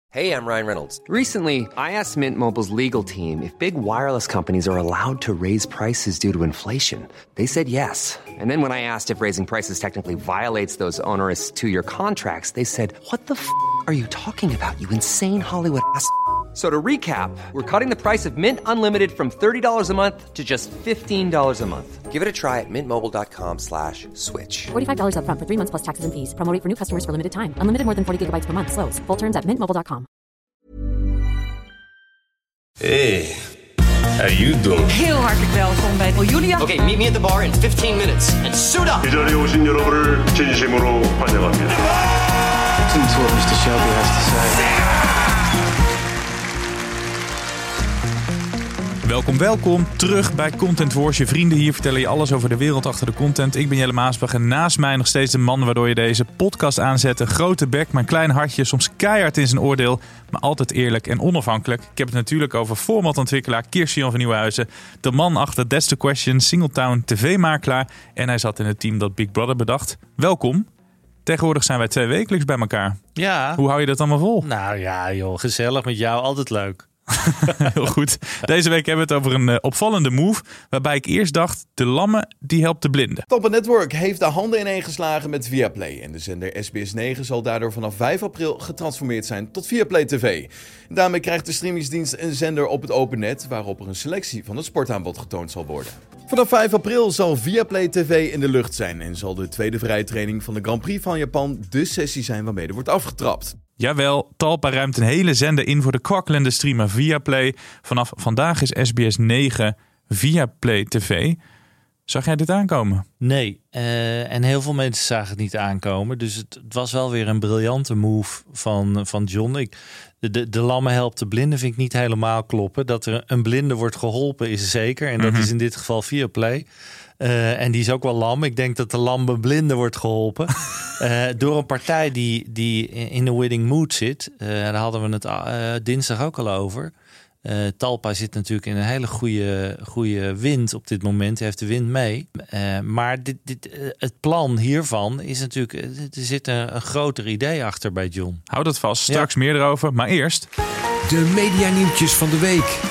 Hey, I'm Ryan Reynolds. Recently, I asked Mint Mobile's legal team if big wireless companies are allowed to raise prices due to inflation. They said yes. And then when I asked if raising prices technically violates those onerous two-year contracts, they said, "What the are you talking about, you insane Hollywood ass?" So to recap, we're cutting the price of Mint Unlimited from $30 a month to just $15 a month. Give it a try at mintmobile.com/switch. $45 up front for 3 months plus taxes and fees. Promo rate for new customers for limited time. Unlimited more than 40 gigabytes per month. Slows full terms at mintmobile.com. Hey, how you doing? Heel hartelijk welkom bij Julia. Okay, meet me at the bar in 15 minutes and suit up. 이 자리에 오신 여러분을 진심으로 환영합니다. Listen to what Mr. Shelby has to say. Welkom terug bij Content Wars. Je vrienden hier vertellen je alles over de wereld achter de content. Ik ben Jelle Maasbach en naast mij nog steeds de man waardoor je deze podcast aanzet. Een grote bek, maar een klein hartje, soms keihard in zijn oordeel, maar altijd eerlijk en onafhankelijk. Ik heb het natuurlijk over formatontwikkelaar Kirst-Jan van Nieuwenhuizen. De man achter That's the Question, Singletown tv-makelaar. En hij zat in het team dat Big Brother bedacht. Welkom. Tegenwoordig zijn wij 2 wekelijks bij elkaar. Ja. Hoe hou je dat allemaal vol? Nou ja, joh, gezellig met jou, altijd leuk. Heel goed. Deze week hebben we het over een opvallende move, waarbij ik eerst dacht, de lammen die helpt de blinden. Talpa Network heeft de handen ineengeslagen met Viaplay. En de zender SBS9 zal daardoor vanaf 5 april getransformeerd zijn tot Viaplay TV. En daarmee krijgt de streamingsdienst een zender op het open net, waarop er een selectie van het sportaanbod getoond zal worden. Vanaf 5 april zal Viaplay TV in de lucht zijn en zal de tweede vrije training van de Grand Prix van Japan de sessie zijn waarmee er wordt afgetrapt. Jawel, Talpa ruimt een hele zender in voor de kwakkelende streamer Viaplay. Vanaf vandaag is SBS 9 Viaplay TV. Zag jij dit aankomen? Nee, en heel veel mensen zagen het niet aankomen. Dus het was wel weer een briljante move van John. De lammen helpt de blinden vind ik niet helemaal kloppen. Dat er een blinde wordt geholpen is zeker. En dat is in dit geval Viaplay. En die is ook wel lam. Ik denk dat de lamme blinde wordt geholpen. Door een partij die in de winning mood zit. Daar hadden we het dinsdag ook al over. Talpa zit natuurlijk in een hele goede wind op dit moment. Hij heeft de wind mee. Maar het plan hiervan is natuurlijk... Er zit een groter idee achter bij John. Houd dat vast. Straks meer erover. Maar eerst... De medianieuwtjes van de week.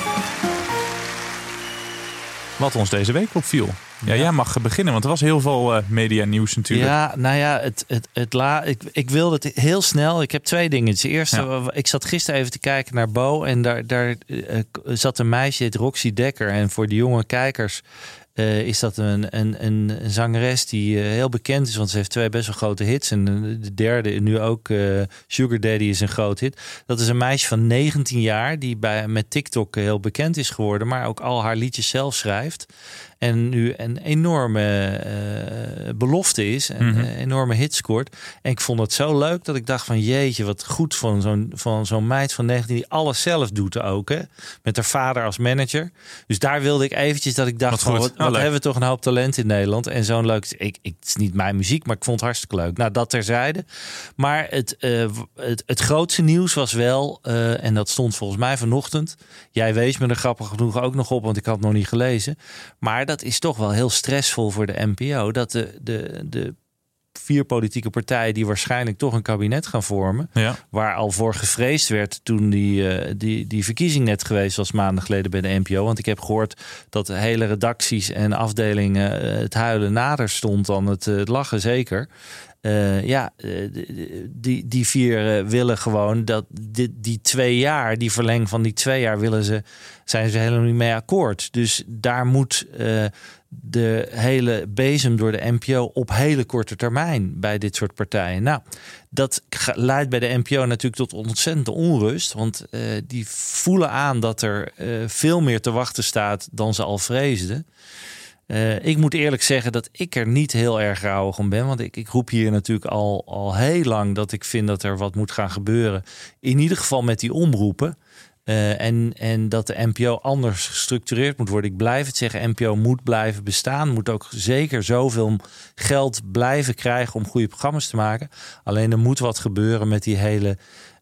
Wat ons deze week opviel. Ja, jij mag beginnen, want er was heel veel media-nieuws natuurlijk. Ja, nou ja, ik wilde het heel snel. Ik heb 2 dingen. Het eerste, ik zat gisteren even te kijken naar Bo en daar zat een meisje, het Roxy Dekker. En voor de jonge kijkers is dat een zangeres die heel bekend is, want ze heeft 2 best wel grote hits. En de derde, nu ook Sugar Daddy, is een groot hit. Dat is een meisje van 19 jaar die met TikTok heel bekend is geworden, maar ook al haar liedjes zelf schrijft. En nu een enorme belofte is. En een enorme hit scoort. En ik vond het zo leuk dat ik dacht van jeetje, wat goed van zo'n meid van 19 die alles zelf doet ook. Hè? Met haar vader als manager. Dus daar wilde ik eventjes dat ik dacht wat hebben we toch een hoop talent in Nederland. En zo'n leuk, het is niet mijn muziek, maar ik vond het hartstikke leuk. Nou, dat terzijde. Maar het grootste nieuws was wel, en dat stond volgens mij vanochtend. Jij wees me er grappig genoeg ook nog op, want ik had het nog niet gelezen. Maar dat is toch wel heel stressvol voor de NPO. Dat de 4 politieke partijen die waarschijnlijk toch een kabinet gaan vormen. Ja. Waar al voor gevreesd werd toen die verkiezing net geweest was maanden geleden bij de NPO. Want ik heb gehoord dat de hele redacties en afdelingen het huilen nader stond dan het lachen zeker. Die 4 willen gewoon dat die 2 jaar, die verlenging van die 2 jaar zijn ze helemaal niet mee akkoord. Dus daar moet de hele bezem door de NPO op hele korte termijn bij dit soort partijen. Nou, dat leidt bij de NPO natuurlijk tot ontzettende onrust. Want die voelen aan dat er veel meer te wachten staat dan ze al vreesden. Ik moet eerlijk zeggen dat ik er niet heel erg rouwig om ben. Want ik roep hier natuurlijk al heel lang dat ik vind dat er wat moet gaan gebeuren. In ieder geval met die omroepen. En dat de NPO anders gestructureerd moet worden. Ik blijf het zeggen, NPO moet blijven bestaan. Moet ook zeker zoveel geld blijven krijgen om goede programma's te maken. Alleen er moet wat gebeuren met die hele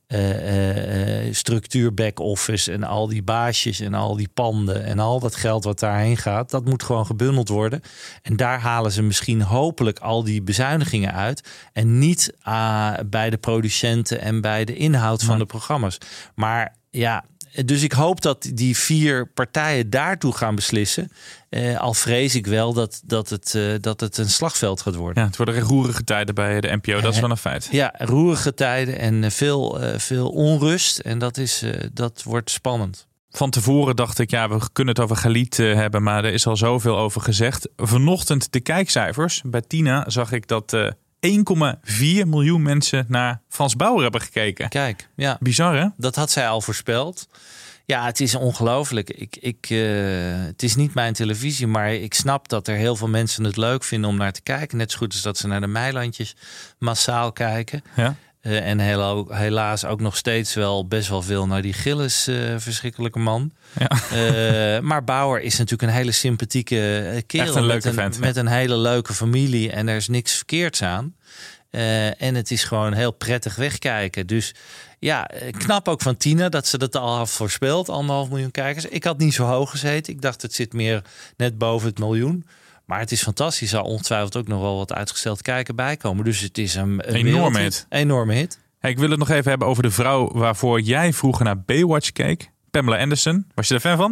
structuur back-office en al die baasjes en al die panden en al dat geld wat daarheen gaat, dat moet gewoon gebundeld worden. En daar halen ze misschien hopelijk al die bezuinigingen uit en niet bij de producenten en bij de inhoud van de programma's. Maar ja, dus ik hoop dat die 4 partijen daartoe gaan beslissen. Al vrees ik wel dat het een slagveld gaat worden. Ja, het worden roerige tijden bij de NPO, dat is wel een feit. Ja, roerige tijden en veel onrust. En dat wordt spannend. Van tevoren dacht ik, we kunnen het over Galit hebben, maar er is al zoveel over gezegd. Vanochtend de kijkcijfers. Bij Tina zag ik dat 1,4 miljoen mensen naar Frans Bauer hebben gekeken. Kijk, ja. Bizar, hè? Dat had zij al voorspeld. Ja, het is ongelooflijk. Het is niet mijn televisie, maar ik snap dat er heel veel mensen het leuk vinden om naar te kijken. Net zo goed als dat ze naar de Meilandjes massaal kijken. Ja. En helaas ook nog steeds wel best wel veel naar die Gillis, verschrikkelijke man. Ja. Maar Bauer is natuurlijk een hele sympathieke kerel. Echt een leuke vent. Met een hele leuke familie en er is niks verkeerds aan. En het is gewoon heel prettig wegkijken. Dus ja, knap ook van Tina dat ze dat al had voorspeld. 1,5 miljoen kijkers. Ik had niet zo hoog gezeten. Ik dacht het zit meer net boven het miljoen. Maar het is fantastisch. Er zal ongetwijfeld ook nog wel wat uitgesteld kijken bijkomen. Dus het is een enorme hit. Hey, ik wil het nog even hebben over de vrouw waarvoor jij vroeger naar Baywatch keek. Pamela Anderson. Was je er fan van?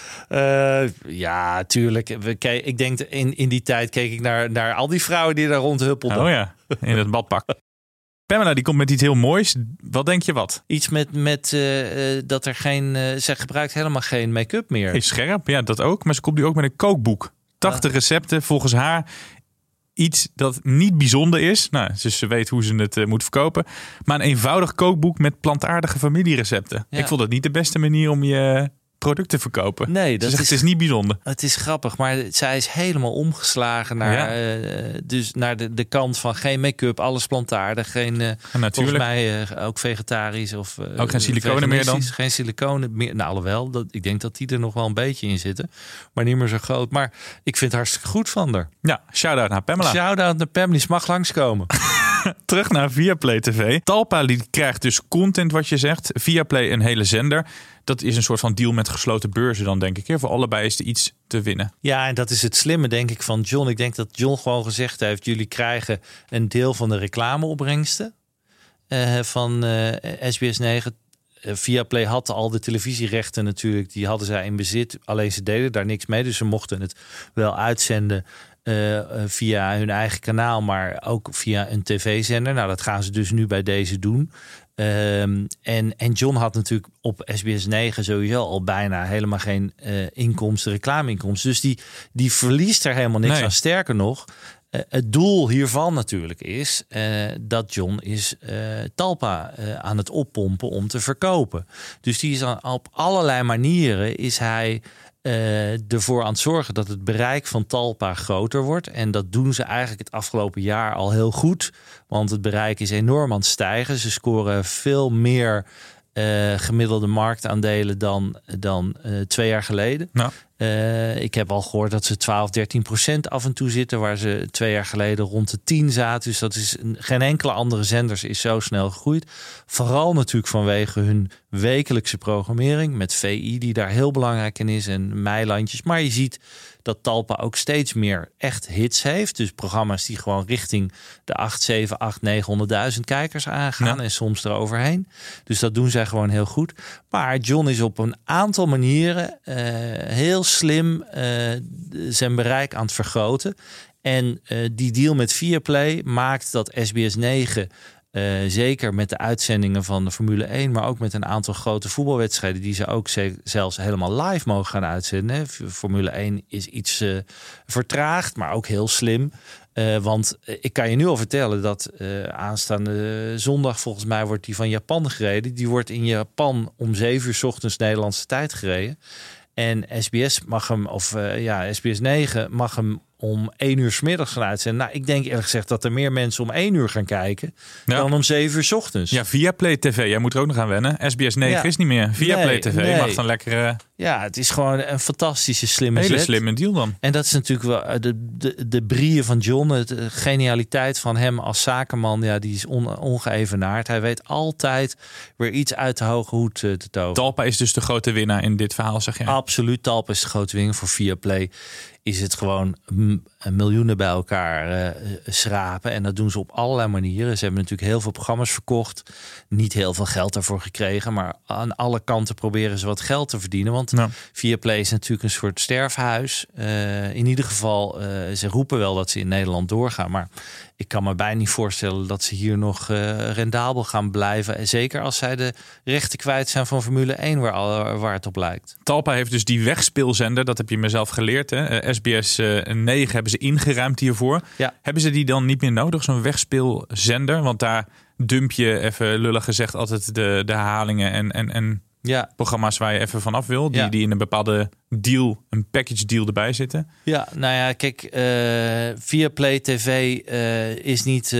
Ja, tuurlijk. Ik denk in die tijd keek ik naar al die vrouwen die daar rondhuppelden. Oh ja, in het badpak. Pamela die komt met iets heel moois. Wat denk je wat? Iets met dat er geen... Zij gebruikt helemaal geen make-up meer. Is scherp, ja, dat ook. Maar ze komt nu ook met een kookboek. 80 recepten, volgens haar iets dat niet bijzonder is. Nou, dus ze weet hoe ze het moet verkopen. Maar een eenvoudig kookboek met plantaardige familierecepten. Ja. Ik vond dat niet de beste manier om je product te verkopen. Nee, het is niet bijzonder. Het is grappig, maar zij is helemaal omgeslagen naar de kant van geen make-up, alles plantaardig, geen volgens mij ook vegetarisch of ook geen siliconen meer dan? Geen siliconen meer. Nou, alhoewel, ik denk dat die er nog wel een beetje in zitten, maar niet meer zo groot. Maar ik vind het hartstikke goed van haar. Ja, shout-out naar Pamela. Shout-out naar Pamela, die mag langskomen. Terug naar Viaplay TV. Talpa die krijgt dus content, wat je zegt. Viaplay een hele zender. Dat is een soort van deal met gesloten beurzen dan, denk ik. Voor allebei is er iets te winnen. Ja, en dat is het slimme, denk ik, van John. Ik denk dat John gewoon gezegd heeft, jullie krijgen een deel van de reclameopbrengsten van SBS 9. Viaplay had al de televisierechten natuurlijk. Die hadden zij in bezit. Alleen ze deden daar niks mee. Dus ze mochten het wel uitzenden via hun eigen kanaal, maar ook via een tv-zender. Nou, dat gaan ze dus nu bij deze doen. En John had natuurlijk op SBS 9 sowieso al bijna helemaal geen reclameinkomsten. Dus die verliest er helemaal niks aan. Sterker nog, het doel hiervan natuurlijk is dat John is Talpa aan het oppompen om te verkopen. Dus die is op allerlei manieren is hij ervoor aan het zorgen dat het bereik van Talpa groter wordt. En dat doen ze eigenlijk het afgelopen jaar al heel goed. Want het bereik is enorm aan het stijgen. Ze scoren veel meer gemiddelde marktaandelen dan 2 jaar geleden. Nou. Ik heb al gehoord dat ze 12-13% af en toe zitten, waar ze 2 jaar geleden rond de 10 zaten. Dus dat is geen enkele andere zenders is zo snel gegroeid. Vooral natuurlijk vanwege hun wekelijkse programmering met VI die daar heel belangrijk in is en Meilandjes. Maar je ziet dat Talpa ook steeds meer echt hits heeft. Dus programma's die gewoon richting de 8, 7, 8, 900.000 kijkers aangaan en soms eroverheen. Dus dat doen zij gewoon heel goed. Maar John is op een aantal manieren heel slim zijn bereik aan het vergroten. En die deal met Viaplay maakt dat SBS 9... zeker met de uitzendingen van de Formule 1, maar ook met een aantal grote voetbalwedstrijden die ze ook zelfs helemaal live mogen gaan uitzenden. Formule 1 is iets vertraagd, maar ook heel slim. Want ik kan je nu al vertellen dat aanstaande zondag volgens mij wordt die van Japan gereden. Die wordt in Japan om 7 uur 's ochtends Nederlandse tijd gereden. En SBS mag hem, SBS 9 mag hem om 1 uur 's middags gaan uitzenden. Nou, ik denk eerlijk gezegd dat er meer mensen om 1 uur gaan kijken dan om 7 uur 's ochtends. Ja, Viaplay TV. Jij moet er ook nog aan wennen. SBS 9 is niet meer. Viaplay TV mag dan lekker... Ja, het is gewoon een fantastische slimme hele zet. Slimme deal dan. En dat is natuurlijk wel de brieën van John. De genialiteit van hem als zakenman, ja, die is ongeëvenaard. Hij weet altijd weer iets uit de hoge hoed te toveren. Talpa is dus de grote winnaar in dit verhaal, zeg jij? Absoluut, Talpa is de grote winnaar. Voor Viaplay is het gewoon miljoenen bij elkaar schrapen. En dat doen ze op allerlei manieren. Ze hebben natuurlijk heel veel programma's verkocht. Niet heel veel geld daarvoor gekregen. Maar aan alle kanten proberen ze wat geld te verdienen. Want Viaplay is natuurlijk een soort sterfhuis. In ieder geval, ze roepen wel dat ze in Nederland doorgaan. Maar ik kan me bijna niet voorstellen dat ze hier nog rendabel gaan blijven. En zeker als zij de rechten kwijt zijn van Formule 1, waar het op lijkt. Talpa heeft dus die wegspeelzender, dat heb je mezelf geleerd. Hè? SBS 9 hebben ze ingeruimd hiervoor. Ja. Hebben ze die dan niet meer nodig, zo'n wegspeelzender? Want daar dump je, even lullig gezegd, altijd de herhalingen en programma's waar je even vanaf wil. Die in een bepaalde deal, een package deal erbij zitten. Ja, nou ja, kijk, Viaplay TV is niet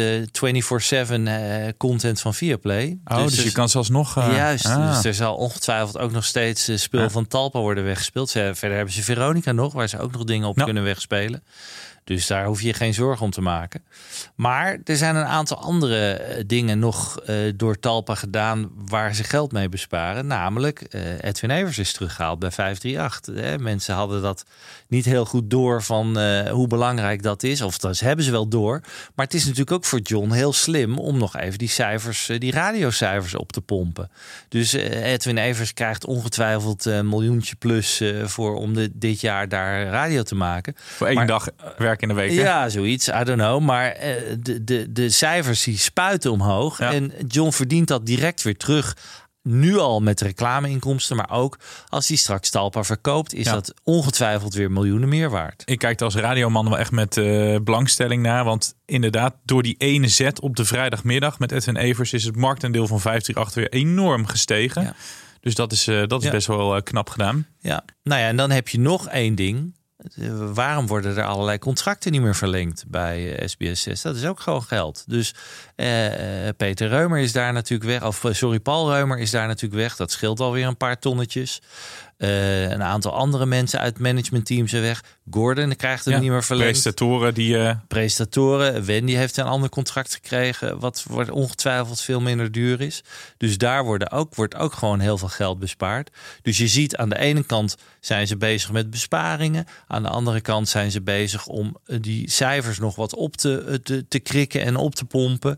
24/7 content van Viaplay. Dus je kan zelfs nog... Juist, dus er zal ongetwijfeld ook nog steeds spul van Talpa worden weggespeeld. Verder hebben ze Veronica nog, waar ze ook nog dingen op kunnen wegspelen. Dus daar hoef je geen zorgen om te maken. Maar er zijn een aantal andere dingen nog door Talpa gedaan waar ze geld mee besparen. Namelijk, Edwin Evers is teruggehaald bij 538. Mensen hadden dat niet heel goed door van hoe belangrijk dat is. Of dat hebben ze wel door. Maar het is natuurlijk ook voor John heel slim om nog even die cijfers, die radiocijfers op te pompen. Dus Edwin Evers krijgt ongetwijfeld een miljoentje plus voor om dit jaar daar radio te maken. Voor één dag werk in de week. Hè? Ja, zoiets. I don't know. Maar de cijfers die spuiten omhoog. Ja. En John verdient dat direct weer terug. Nu al met reclameinkomsten, maar ook als hij straks Talpa verkoopt, is dat ongetwijfeld weer miljoenen meer waard. Ik kijk er als radioman wel echt met belangstelling naar. Want inderdaad, door die ene zet op de vrijdagmiddag met Edwin Evers is het marktaandeel van 538 weer enorm gestegen. Ja. Dus dat is best wel knap gedaan. Ja, nou ja, en dan heb je nog één ding. Waarom worden er allerlei contracten niet meer verlengd bij SBS 6? Dat is ook gewoon geld. Dus Peter Reumer is daar natuurlijk weg. Paul Reumer is daar natuurlijk weg. Dat scheelt alweer een paar tonnetjes. Een aantal andere mensen uit het managementteam zijn weg. Gordon krijgt het niet meer verlengd. Presentatoren. Wendy heeft een ander contract gekregen, wat ongetwijfeld veel minder duur is. Dus daar wordt ook gewoon heel veel geld bespaard. Dus je ziet, aan de ene kant zijn ze bezig met besparingen. Aan de andere kant zijn ze bezig om die cijfers nog wat op te krikken en op te pompen.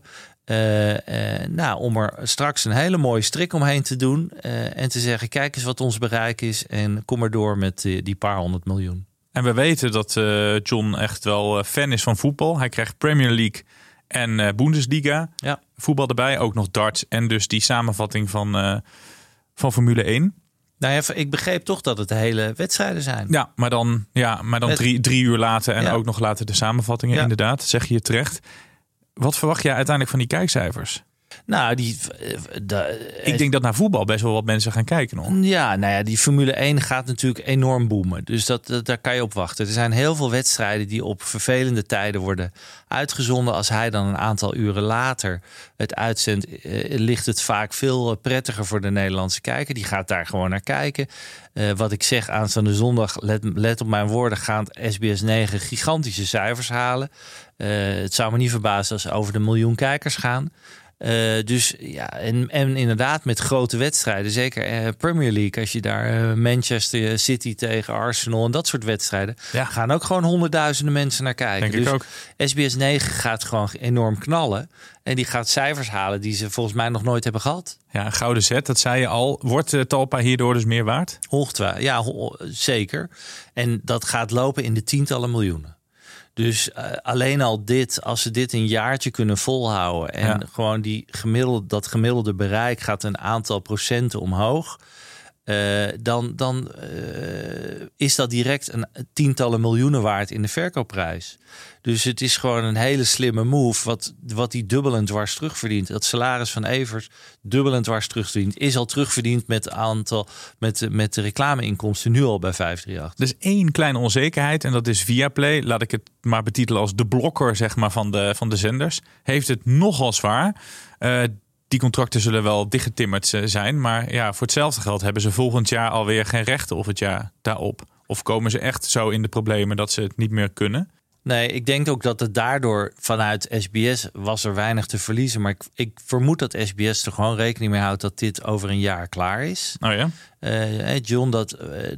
Om er straks een hele mooie strik omheen te doen. En te zeggen, kijk eens wat ons bereik is. En kom maar door met die paar 100 miljoen. En we weten dat John echt wel fan is van voetbal. Hij krijgt Premier League en Bundesliga. Ja. Voetbal erbij, ook nog darts. En dus die samenvatting van Formule 1. Nou ja, ik begreep toch dat het de hele wedstrijden zijn. Ja, maar dan 3 uur later en ook nog later de samenvattingen. Ja. Inderdaad, zeg je terecht. Wat verwacht jij uiteindelijk van die kijkcijfers? Nou, ik denk dat naar voetbal best wel wat mensen gaan kijken nog. Ja, nou ja, die Formule 1 gaat natuurlijk enorm boomen. Dus daar kan je op wachten. Er zijn heel veel wedstrijden die op vervelende tijden worden uitgezonden. Als hij dan een aantal uren later het uitzendt, ligt het vaak veel prettiger voor de Nederlandse kijker. Die gaat daar gewoon naar kijken. Wat ik zeg, aanstaande zondag, let op mijn woorden, gaat SBS 9 gigantische cijfers halen. Het zou me niet verbazen als ze over de 1 miljoen kijkers gaan. Dus ja, en inderdaad met grote wedstrijden, zeker Premier League, als je daar Manchester City tegen Arsenal en dat soort wedstrijden, gaan ook gewoon honderdduizenden mensen naar kijken. Denk ik ook. SBS 9 gaat gewoon enorm knallen en die gaat cijfers halen die ze volgens mij nog nooit hebben gehad. Ja, een gouden zet, dat zei je al. Wordt Talpa hierdoor dus meer waard? Ongetwijfeld, ja, zeker. En dat gaat lopen in de tientallen miljoenen. Dus alleen al als ze dit een jaartje kunnen volhouden en gewoon dat gemiddelde bereik gaat een aantal procenten omhoog. dan is dat direct een tientallen miljoenen waard in de verkoopprijs. Dus het is gewoon een hele slimme move wat die dubbel en dwars terugverdient. Dat salaris van Evers dubbel en dwars terugverdient. Is al terugverdiend met de reclameinkomsten nu al bij 538. Dus 1 kleine onzekerheid en dat is Viaplay. Laat ik het maar betitelen als de blokker zeg maar, van de zenders. Heeft het nogal zwaar. Die contracten zullen wel dichtgetimmerd zijn. Maar ja, voor hetzelfde geld hebben ze volgend jaar alweer geen rechten of het jaar daarop. Of komen ze echt zo in de problemen dat ze het niet meer kunnen? Nee, ik denk ook dat het daardoor vanuit SBS was er weinig te verliezen. Maar ik vermoed dat SBS er gewoon rekening mee houdt dat dit over een jaar klaar is. Oh ja? John,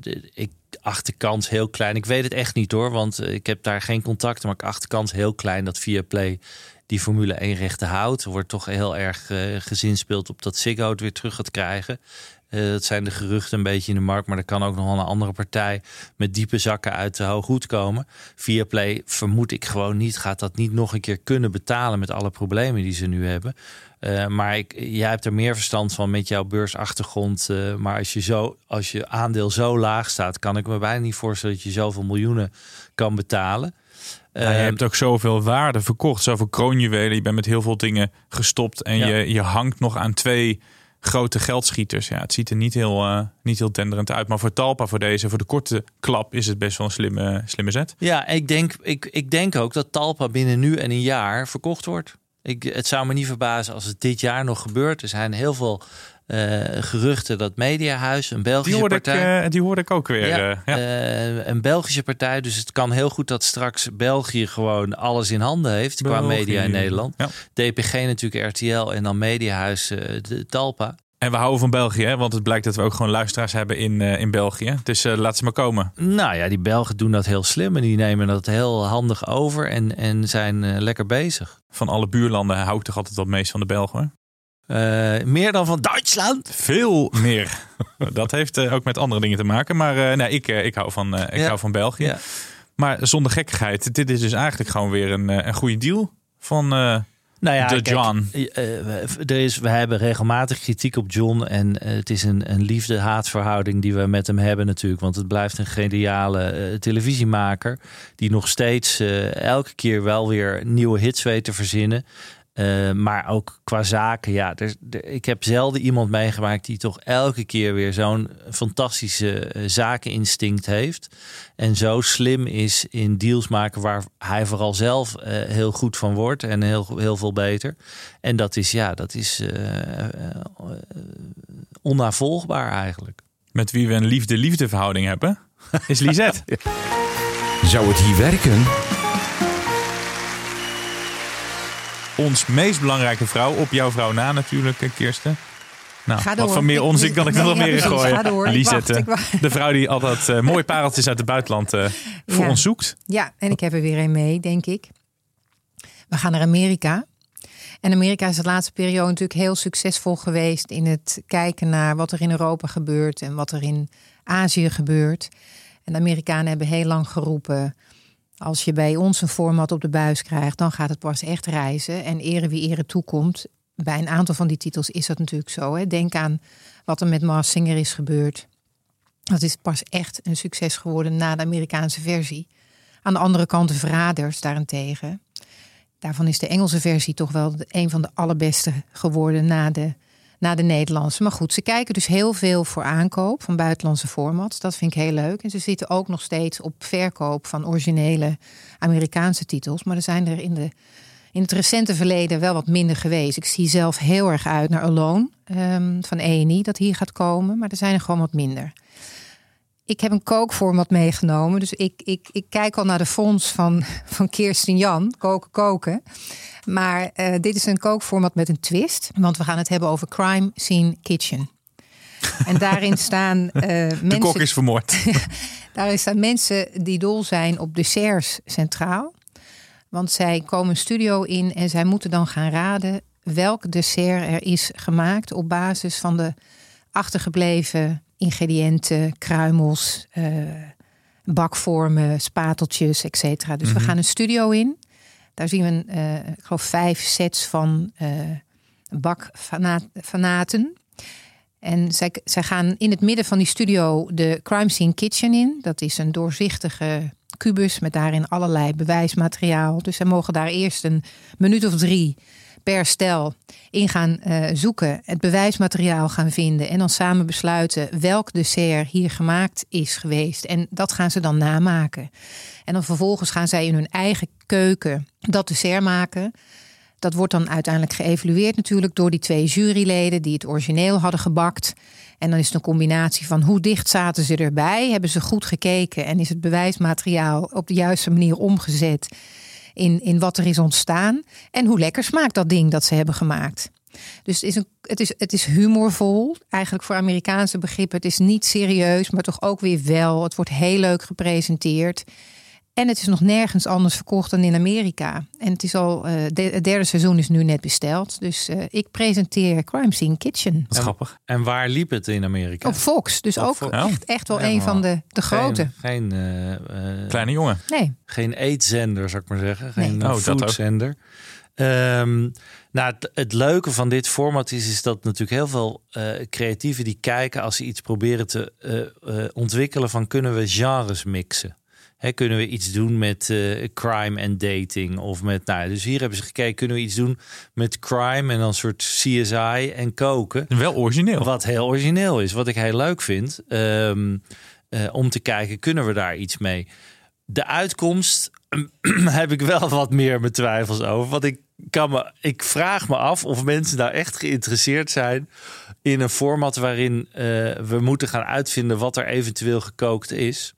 ik acht de kans heel klein. Ik weet het echt niet hoor, want ik heb daar geen contacten. Maar ik acht de kans heel klein dat Viaplay die Formule 1 rechten houdt. Er wordt toch heel erg gezinspeeld op dat Ziggo het weer terug gaat krijgen. Dat zijn de geruchten een beetje in de markt. Maar er kan ook nog wel een andere partij met diepe zakken uit de hooghoed komen. Viaplay vermoed ik gewoon niet. Gaat dat niet nog een keer kunnen betalen met alle problemen die ze nu hebben. Maar jij hebt er meer verstand van met jouw beursachtergrond. Maar als je aandeel zo laag staat, kan ik me bijna niet voorstellen dat je zoveel miljoenen kan betalen. Je hebt ook zoveel waarde verkocht, zoveel kroonjuwelen. Je bent met heel veel dingen gestopt en je hangt nog aan 2 grote geldschieters. Ja, het ziet er niet heel tenderend uit. Maar voor Talpa, voor de korte klap, is het best wel een slimme zet. Ja, ik denk ook dat Talpa binnen nu en een jaar verkocht wordt. Het zou me niet verbazen als het dit jaar nog gebeurt. Er zijn heel veel geruchten dat Mediahuis, een Belgische partij... Die hoorde ik ook weer. Een Belgische partij, dus het kan heel goed dat straks België gewoon alles in handen heeft qua media in Nederland. Ja. DPG natuurlijk RTL en dan Mediahuis de Talpa. En we houden van België, hè? Want het blijkt dat we ook gewoon luisteraars hebben in België. Dus laat ze maar komen. Nou ja, die Belgen doen dat heel slim en die nemen dat heel handig over en zijn lekker bezig. Van alle buurlanden hou ik toch altijd wat meest van de Belgen, hoor. Meer dan van Duitsland? Veel meer. Dat heeft ook met andere dingen te maken. Maar ik hou van België. Ja. Maar zonder gekkigheid, dit is dus eigenlijk gewoon weer een goede deal van de John. We hebben regelmatig kritiek op John. En het is een liefde-haatverhouding die we met hem hebben natuurlijk. Want het blijft een geniale televisiemaker. Die nog steeds elke keer wel weer nieuwe hits weet te verzinnen. Maar ook qua zaken, ja, ik heb zelden iemand meegemaakt die toch elke keer weer zo'n fantastische zakeninstinct heeft. En zo slim is in deals maken waar hij vooral zelf heel goed van wordt en heel veel beter. En dat is onnavolgbaar eigenlijk. Met wie we een liefde-liefde verhouding hebben, is Lisette. Zou het hier werken? Ons meest belangrijke vrouw, op jouw vrouw na natuurlijk, Kirsten. Nou, ga wat door. van meer onzin kan ik er nog meer in gooien. Lisette, de vrouw die altijd mooie pareltjes uit het buitenland voor ons zoekt. Ja, en ik heb er weer een mee, denk ik. We gaan naar Amerika. En Amerika is de laatste periode natuurlijk heel succesvol geweest in het kijken naar wat er in Europa gebeurt en wat er in Azië gebeurt. En de Amerikanen hebben heel lang geroepen: als je bij ons een format op de buis krijgt, dan gaat het pas echt reizen. En ere wie ere toekomt. Bij een aantal van die titels is dat natuurlijk zo. Hè. Denk aan wat er met Masked Singer is gebeurd. Dat is pas echt een succes geworden na de Amerikaanse versie. Aan de andere kant de Verraders daarentegen. Daarvan is de Engelse versie toch wel een van de allerbeste geworden na de Nederlandse. Maar goed, ze kijken dus heel veel voor aankoop van buitenlandse formats. Dat vind ik heel leuk. En ze zitten ook nog steeds op verkoop van originele Amerikaanse titels. Maar er zijn er in het recente verleden wel wat minder geweest. Ik zie zelf heel erg uit naar Alone van A&E dat hier gaat komen. Maar er zijn er gewoon wat minder. Ik heb een kookformat meegenomen. Dus ik kijk al naar de fonds van Kirsten Jan. Koken. Maar dit is een kookformat met een twist. Want we gaan het hebben over Crime Scene Kitchen. En daarin staan mensen... De kok is vermoord. Daarin staan mensen die dol zijn op desserts centraal. Want zij komen een studio in en zij moeten dan gaan raden welk dessert er is gemaakt op basis van de achtergebleven ingrediënten, kruimels, bakvormen, spateltjes, et cetera. Dus we gaan een studio in. Daar zien we ik geloof 5 sets van bakfanaten. En zij gaan in het midden van die studio de Crime Scene Kitchen in. Dat is een doorzichtige kubus met daarin allerlei bewijsmateriaal. Dus zij mogen daar eerst een minuut of 3 per stel in gaan zoeken. Het bewijsmateriaal gaan vinden. En dan samen besluiten welk dessert hier gemaakt is geweest. En dat gaan ze dan namaken. En dan vervolgens gaan zij in hun eigen keuken dat dessert maken. Dat wordt dan uiteindelijk geëvalueerd natuurlijk door die 2 juryleden die het origineel hadden gebakt. En dan is het een combinatie van hoe dicht zaten ze erbij. Hebben ze goed gekeken en is het bewijsmateriaal op de juiste manier omgezet in wat er is ontstaan. En hoe lekker smaakt dat ding dat ze hebben gemaakt. Dus het is humorvol. Eigenlijk voor Amerikaanse begrippen. Het is niet serieus, maar toch ook weer wel. Het wordt heel leuk gepresenteerd. En het is nog nergens anders verkocht dan in Amerika. En het is al het 3e seizoen is nu net besteld. Dus ik presenteer Crime Scene Kitchen. Dat is grappig. En waar liep het in Amerika? Op Fox. Dus ook Fox. echt wel een van de grote. Geen kleine jongen. Nee. Geen eetzender, zou ik maar zeggen. Geen Nee. foodzender. Nou, het leuke van dit format is dat natuurlijk heel veel creatieven die kijken als ze iets proberen te ontwikkelen van kunnen we genres mixen. Kunnen we iets doen met crime en dating? Of met, dus hier hebben ze gekeken, kunnen we iets doen met crime en dan een soort CSI en koken? Wel origineel. Wat heel origineel is, wat ik heel leuk vind. Om te kijken, kunnen we daar iets mee? De uitkomst heb ik wel wat meer mijn twijfels over. Want ik vraag me af of mensen nou echt geïnteresseerd zijn in een format waarin we moeten gaan uitvinden wat er eventueel gekookt is.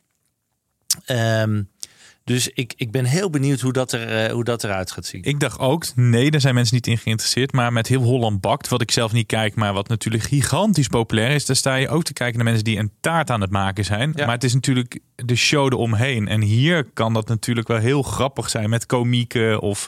Dus ik ben heel benieuwd hoe dat eruit gaat zien. Ik dacht ook, nee, daar zijn mensen niet in geïnteresseerd. Maar met Heel Holland Bakt, wat ik zelf niet kijk, maar wat natuurlijk gigantisch populair is, daar sta je ook te kijken naar mensen die een taart aan het maken zijn. Ja. Maar het is natuurlijk de show eromheen. En hier kan dat natuurlijk wel heel grappig zijn met komieken of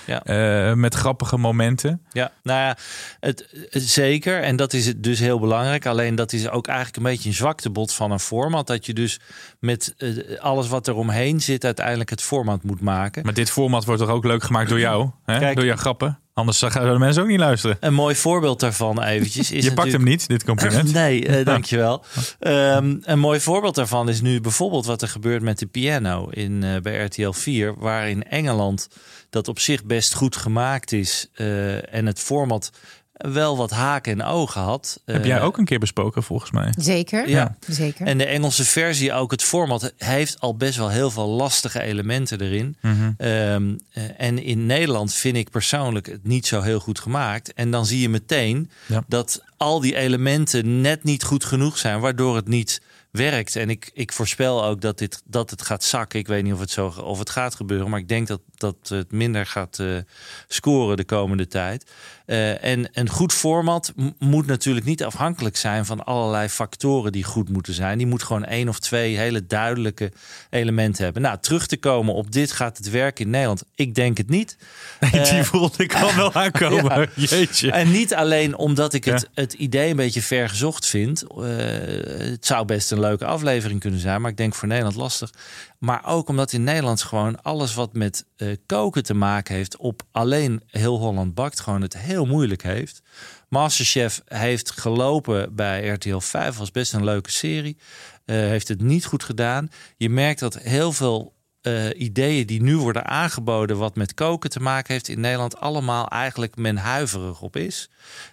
met grappige momenten. Ja, nou ja, het zeker. En dat is het dus heel belangrijk. Alleen dat is ook eigenlijk een beetje een zwaktebod van een format. Dat je dus met alles wat eromheen zit uiteindelijk het format moet maken. Maar dit format wordt toch ook leuk gemaakt door jou? Hè? Kijk, door jouw grappen? Anders gaan de mensen ook niet luisteren. Een mooi voorbeeld daarvan eventjes. Is je pakt hem niet, dit compliment. Nee, dankjewel. Een mooi voorbeeld daarvan is nu bijvoorbeeld wat er gebeurt met de piano bij RTL 4. Waar in Engeland dat op zich best goed gemaakt is. En het format wel wat haken en ogen had. Heb jij ook een keer besproken volgens mij? Zeker, ja. Zeker. En de Engelse versie ook, het format heeft al best wel heel veel lastige elementen erin. Mm-hmm. En in Nederland vind ik persoonlijk het niet zo heel goed gemaakt. En dan zie je meteen dat al die elementen net niet goed genoeg zijn, waardoor het niet werkt. En ik voorspel ook dat het gaat zakken. Ik weet niet of het gaat gebeuren, maar ik denk dat het minder gaat scoren de komende tijd. En een goed format moet natuurlijk niet afhankelijk zijn van allerlei factoren die goed moeten zijn. Die moet gewoon 1 of 2 hele duidelijke elementen hebben. Nou, terug te komen op dit gaat het werken in Nederland. Ik denk het niet. Die voelde ik al wel aankomen. Ja. Jeetje. En niet alleen omdat ik het idee een beetje vergezocht vind. Het zou best een leuke aflevering kunnen zijn, maar ik denk voor Nederland lastig. Maar ook omdat in Nederland gewoon alles wat met koken te maken heeft op alleen Heel Holland Bakt gewoon het heel moeilijk heeft. Masterchef heeft gelopen bij RTL 5, was best een leuke serie. Heeft het niet goed gedaan. Je merkt dat heel veel ideeën die nu worden aangeboden wat met koken te maken heeft in Nederland allemaal eigenlijk men huiverig op is.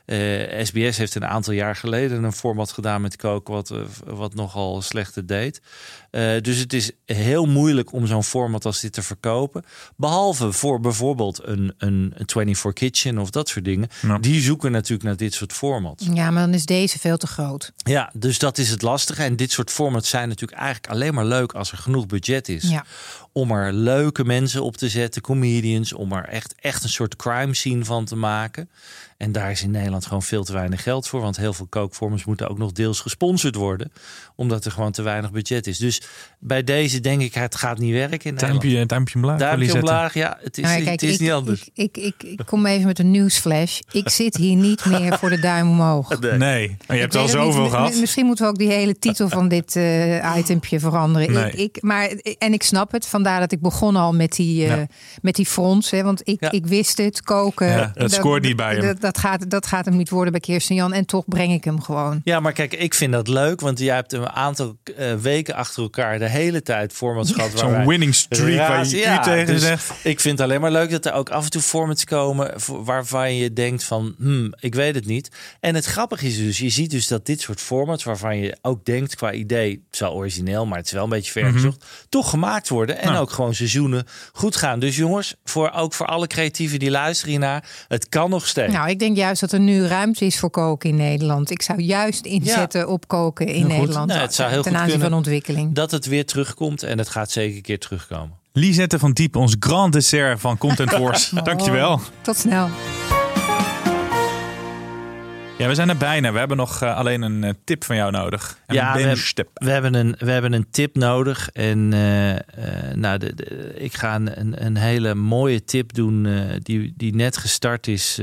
SBS heeft een aantal jaar geleden een format gedaan met koken wat nogal slecht het deed. Dus het is heel moeilijk om zo'n format als dit te verkopen. Behalve voor bijvoorbeeld een 24 Kitchen of dat soort dingen. Ja. Die zoeken natuurlijk naar dit soort formats. Ja, maar dan is deze veel te groot. Ja, dus dat is het lastige. En dit soort formats zijn natuurlijk eigenlijk alleen maar leuk als er genoeg budget is. Ja. Om er leuke mensen op te zetten, comedians, om er echt een soort crime scene van te maken. En daar is in Nederland gewoon veel te weinig geld voor. Want heel veel kookvormers moeten ook nog deels gesponsord worden. Omdat er gewoon te weinig budget is. Dus bij deze denk ik, het gaat niet werken in Nederland. Duimpje omlaag. Duimpje omlaag, ja. Het is niet anders. Ik kom even met een nieuwsflash. Ik zit hier niet meer voor de duim omhoog. Nee, maar je hebt al zoveel gehad. Misschien moeten we ook die hele titel van dit itempje veranderen. Nee. En ik snap het. Vandaar dat ik begon al met die frons. Hè, want ik wist het, koken. Ja, dat scoort niet bij hem. dat gaat hem niet worden bij Kirsten Jan. En toch breng ik hem gewoon. Ja, maar kijk, ik vind dat leuk. Want jij hebt een aantal weken achter elkaar de hele tijd formats gehad. Zo'n winning streak waar je tegen zegt. Ik vind het alleen maar leuk dat er ook af en toe formats komen waarvan je denkt van, ik weet het niet. En het grappige is dus, je ziet dus dat dit soort formats waarvan je ook denkt qua idee, het is wel origineel, maar het is wel een beetje vergezocht, toch gemaakt worden en ook gewoon seizoenen goed gaan. Dus jongens, ook voor alle creatieven die luisteren hiernaar, het kan nog steeds. Nou, ik denk juist dat er nu ruimte is voor koken in Nederland. Ik zou juist inzetten op koken in Nederland. Nou, het zou heel ten goed aanzien kunnen van ontwikkeling. dat het weer terugkomt en het gaat zeker een keer terugkomen. Lisette van Diep, ons grand dessert van Content Wars. Dankjewel. Tot snel. Ja, we zijn er bijna. We hebben nog alleen een tip van jou nodig. We hebben een tip nodig. En ik ga een hele mooie tip doen die net gestart is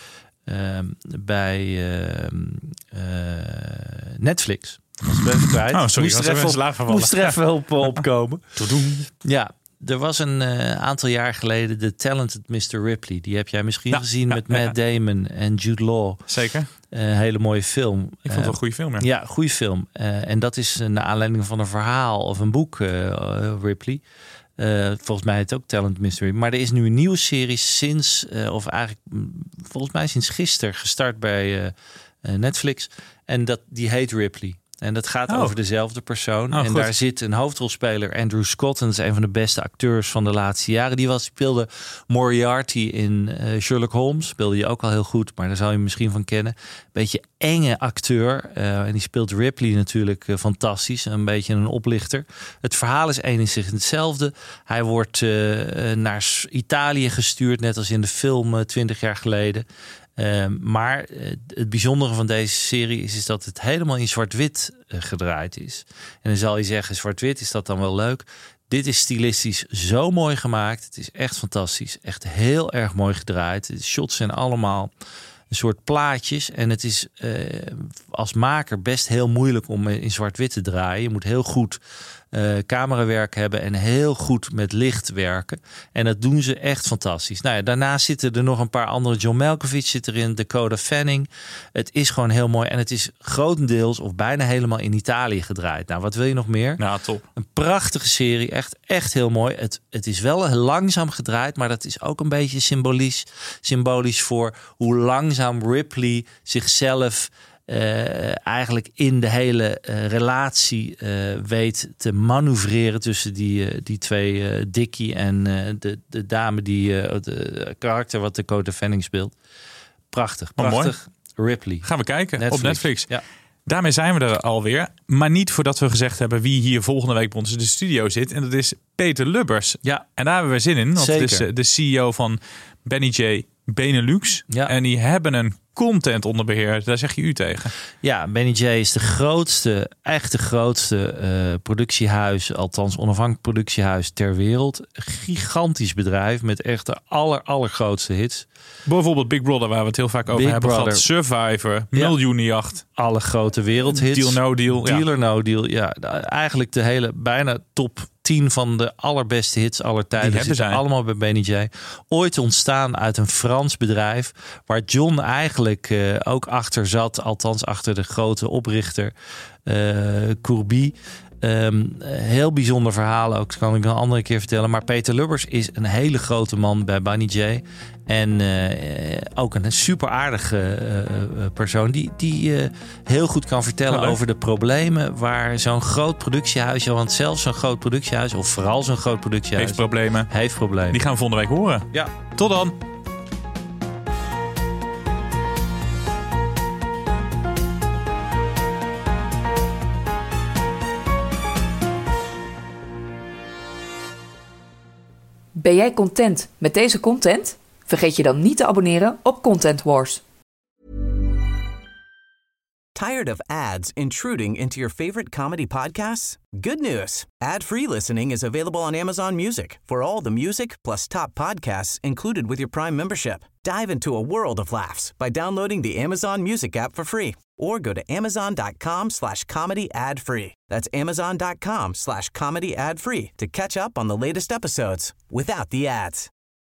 bij Netflix. Was ik even kwijt. Oh, sorry. Moest er even op komen. Ja. Er was een aantal jaar geleden The Talented Mr. Ripley. Die heb jij misschien gezien met Matt Damon en Jude Law. Zeker. Hele mooie film. Ik vond het een goede film. Ja, goede film. En dat is naar aanleiding van een verhaal of een boek, Ripley. Volgens mij heet het ook Talent Mystery. Maar er is nu een nieuwe serie sinds gisteren gestart bij Netflix. En die heet Ripley. En dat gaat over dezelfde persoon. En daar zit een hoofdrolspeler, Andrew Scott. En dat is een van de beste acteurs van de laatste jaren. Die speelde Moriarty in Sherlock Holmes. Speelde je ook al heel goed, maar daar zou je misschien van kennen. Beetje enge acteur. En die speelt Ripley natuurlijk fantastisch. Een beetje een oplichter. Het verhaal is enigszins hetzelfde. Hij wordt naar Italië gestuurd, net als in de film 20 jaar geleden. Maar het bijzondere van deze serie is dat het helemaal in zwart-wit gedraaid is. En dan zal je zeggen, zwart-wit, is dat dan wel leuk? Dit is stilistisch zo mooi gemaakt. Het is echt fantastisch. Echt heel erg mooi gedraaid. De shots zijn allemaal een soort plaatjes. En het is als maker best heel moeilijk om in zwart-wit te draaien. Je moet heel goed camerawerk hebben en heel goed met licht werken. En dat doen ze echt fantastisch. Nou ja, daarnaast zitten er nog een paar andere. John Malkovich zit erin, Dakota Fanning. Het is gewoon heel mooi. En het is grotendeels of bijna helemaal in Italië gedraaid. Nou, wat wil je nog meer? Nou, top. Een prachtige serie. Echt heel mooi. Het is wel langzaam gedraaid, maar dat is ook een beetje symbolisch voor hoe langzaam Ripley zichzelf eigenlijk in de hele relatie weet te manoeuvreren tussen die twee, Dickie en de dame de karakter wat Dakota Fanning speelt. Prachtig. Mooi. Ripley. Gaan we kijken op Netflix. Ja. Daarmee zijn we er alweer. Maar niet voordat we gezegd hebben wie hier volgende week bij ons in de studio zit. En dat is Peter Lubbers. Ja. En daar hebben we zin in. Want het is de CEO van Benny J Benelux. Ja. En die hebben een content onder beheer. Daar zeg je u tegen. Ja, Benny J is de grootste productiehuis, althans onafhankelijk productiehuis ter wereld. Gigantisch bedrijf met echt de allergrootste hits. Bijvoorbeeld Big Brother, waar we het heel vaak over hebben gehad. Survivor, Miljoenenjacht. Alle grote wereldhits. Deal No Deal. Deal or No Deal. Ja, eigenlijk de hele bijna top 10 van de allerbeste hits aller tijden zitten allemaal bij Benny J. Ooit ontstaan uit een Frans bedrijf waar John eigenlijk ook achter zat, althans achter de grote oprichter Courby. Heel bijzonder verhaal ook, kan ik een andere keer vertellen. Maar Peter Lubbers is een hele grote man bij Benny J. En ook een super aardige persoon die heel goed kan vertellen over de problemen waar zo'n groot productiehuis, want zelfs zo'n groot productiehuis, of vooral zo'n groot productiehuis, heeft problemen. Die gaan we volgende week horen. Ja. Tot dan. Ben jij content met deze content? Vergeet je dan niet te abonneren op Content Wars. Tired of ads intruding into your favorite comedy podcasts? Good news. Ad-free listening is available on Amazon Music for all the music plus top podcasts included with your Prime membership. Dive into a world of laughs by downloading the Amazon Music app for free or go to amazon.com/comedy ad-free. That's amazon.com/comedy ad-free to catch up on the latest episodes without the ads.